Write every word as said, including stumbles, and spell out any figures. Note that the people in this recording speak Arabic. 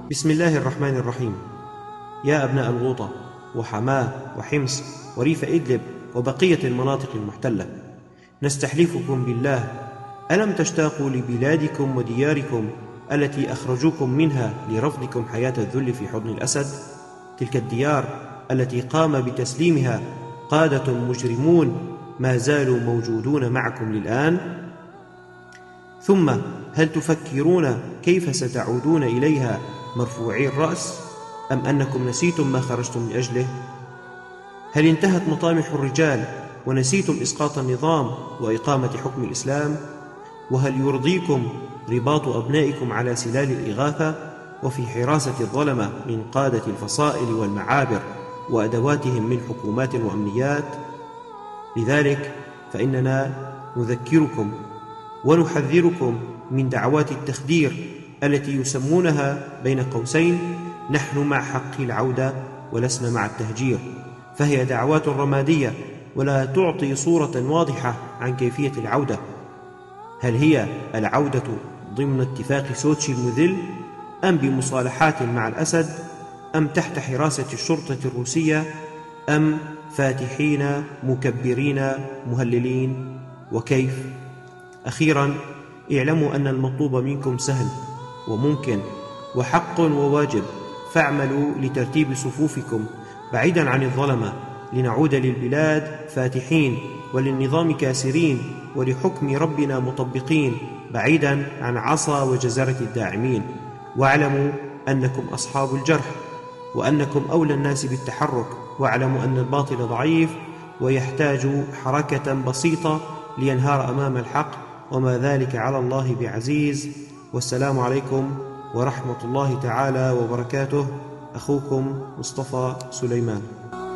بسم الله الرحمن الرحيم. يا أبناء الغوطة وحماة وحمص وريف إدلب وبقية المناطق المحتلة، نستحلفكم بالله، ألم تشتاقوا لبلادكم ودياركم التي أخرجوكم منها لرفضكم حياة الذل في حضن الأسد؟ تلك الديار التي قام بتسليمها قادة مجرمون ما زالوا موجودون معكم للآن. ثم هل تفكرون كيف ستعودون إليها مرفوعي الرأس، أم أنكم نسيتم ما خرجتم لأجله؟ هل انتهت مطامح الرجال ونسيتم إسقاط النظام وإقامة حكم الإسلام؟ وهل يرضيكم رباط أبنائكم على سلال الإغاثة وفي حراسة الظلمة من قادة الفصائل والمعابر وأدواتهم من حكومات وأمنيات؟ لذلك فإننا نذكركم ونحذركم من دعوات التخدير التي يسمونها بين قوسين نحن مع حق العودة ولسنا مع التهجير، فهي دعوات رمادية ولا تعطي صورة واضحة عن كيفية العودة. هل هي العودة ضمن اتفاق سوتشي المذل، أم بمصالحات مع الأسد، أم تحت حراسة الشرطة الروسية، أم فاتحين مكبرين مهللين؟ وكيف؟ أخيرا اعلموا أن المطلوب منكم سهل وممكن وحق وواجب، فاعملوا لترتيب صفوفكم بعيدا عن الظلمة، لنعود للبلاد فاتحين وللنظام كاسرين ولحكم ربنا مطبقين، بعيدا عن عصا وجزرة الداعمين. واعلموا أنكم أصحاب الجرح، وأنكم أولى الناس بالتحرك، واعلموا أن الباطل ضعيف ويحتاج حركة بسيطة لينهار أمام الحق، وما ذلك على الله بعزيز. والسلام عليكم ورحمة الله تعالى وبركاته. أخوكم مصطفى سليمان.